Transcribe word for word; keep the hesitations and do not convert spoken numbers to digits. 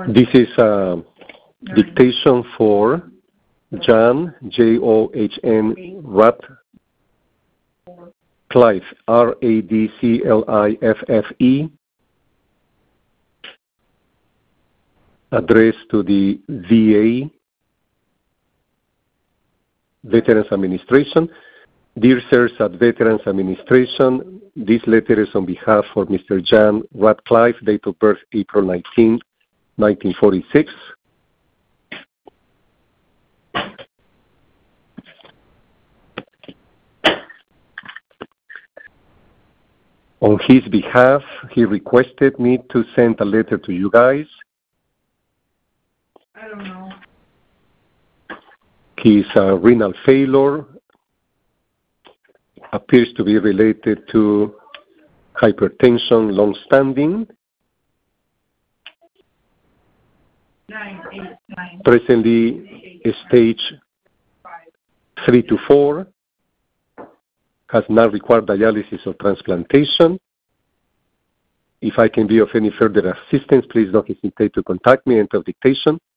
This is a dictation for John, J O H N, Radcliffe, R A D C L I F F E, addressed to the V A, Veterans Administration. Dear Sirs at Veterans Administration, this letter is on behalf of Mister John Radcliffe, date of birth April nineteenth, nineteen forty-six. On his behalf, he requested me to send a letter to you guys. I don't know. His uh, renal failure appears to be related to hypertension long-standing. Nine, eight, nine. Presently, stage three to four. Has not required dialysis or transplantation. If I can be of any further assistance, please don't hesitate to contact me. End of dictation.